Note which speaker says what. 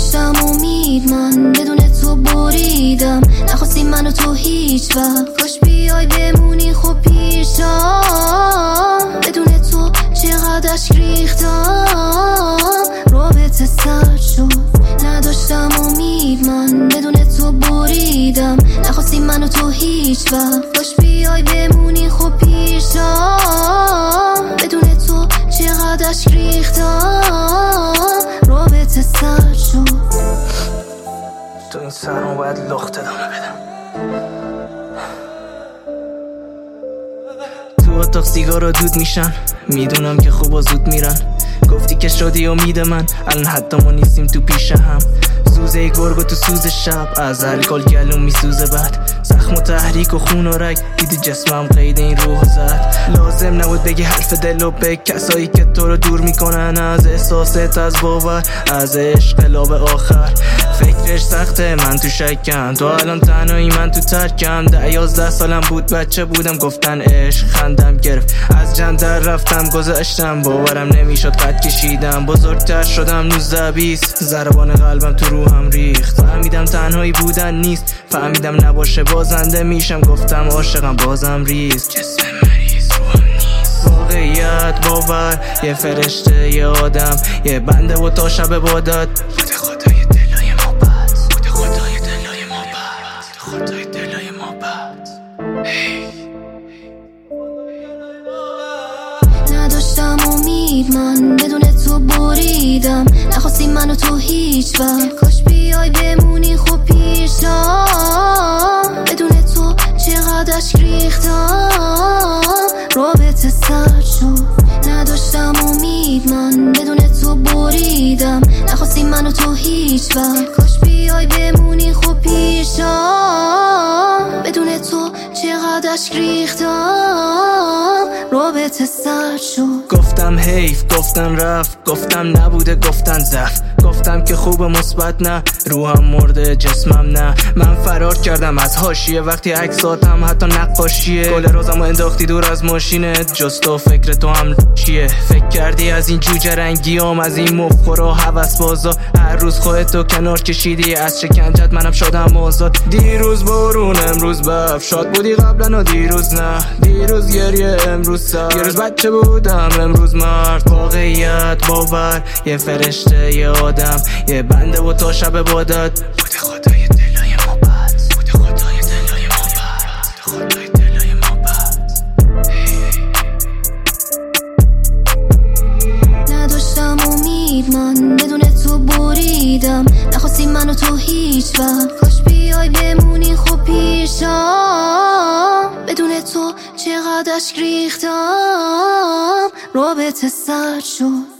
Speaker 1: نداشتم امید، من بدون تو بریدم. نخواستی منو تو هیچ وقت، کاش بیای بمونی خب پیشم. بدون تو چقدر اشک ریختم، رابطه سرد شد. نداشتم امید، من بدون تو بریدم. نخواستی منو تو هیچ وقت، کاش بیای بمونی خب پیشم. بدون تو چقدر اشک ریختم، رابطه سرد شد.
Speaker 2: تو این سرمو باید لخت ادامه بدم. تو اتاق سیگارا دود میشن، میدونم که خوب و زود میرن. گفتی که شدی امید من، الان حتی ما نیستیم تو پیش هم. سوزه گرگ و تو سوز شب، از الکل گلوم میسوزه بد. زخم و تحریک و خون و رگ، دیدی جسمم قید این روح زد. لازم نبود بگی حرف دل و به کسایی که تو رو دور میکنن از احساست، از باور، از عشق لاب آخر. فکرش سخته، من تو شکم، تو الان تنهایی من تو ترکم. 11 سالم بود، بچه بودم، گفتن عشق، خندم گرفت. از جندر رفتم گذشتم، باورم نمیشد قد کشیدم. بزرگتر شدم 19-20، ضربان قلبم تو روحم ریخت. فهمیدم تنهایی بودن نیست، فهمیدم نباشه بازنده میشم. گفتم عاشقم بازم ریز، جسم مریض روحم نیست. واقعیت، باور، یه فرشته، یه آدم، یه بنده و تا شب بادت. خدا خدای دلای ما بد، خدا خدای دلای ما بد، خدای دلای ما بد.
Speaker 1: نداشتم امید، من بدون تو بریدم. نخواستی منو تو هیچ وقت، کاش بیای بمونی خب پیشم. بدون تو چقدر اشک ریختم، رابطه سرد شد. نداشتم امید، من بدون تو بریدم. نخواستی منو تو هیچ وقت، کاش بیای بمونی خب پیشم. بدون تو چقدر اشک ریختم، رابطه سرد شد.
Speaker 2: گفتم حیف، گفتن رفت، گفتم نبوده، گفتن ضعف. گفتم که خوب مثبت نه، روحم مرده جسمم نه. من فرار کردم از حاشیه، وقتی عکساتم حتی نقاشیه. گل روزمو انداختی دور از ماشینت، جز تو فکر تو هم چیه؟ فکر کردی از این جوجه رنگیام، از این مفخورا هوس بازا، هر روز خودتو کنار کشیدی از شکنجت، منم شدم آزاد. دیروز بارون امروز برف، شاد بودی قبلا و دیروز نه. دیروز گریه امروز سر، یه روز بچه بودم امروز مرد. واقعیت، باور، یه فرشته، یه آدم، یه بنده و تا شب بادت. خدا خدای دلای ما بد، خدا خدای دلای ما بد، خدا خدای دلای ما بد.
Speaker 1: نداشتم امید، من بدون تو بریدم. نخواستی منو تو هیچ وقت، کاش بیای بمونی خب پیشم. بدون تو چقدر اشک ریختم، رابطه سرد شد.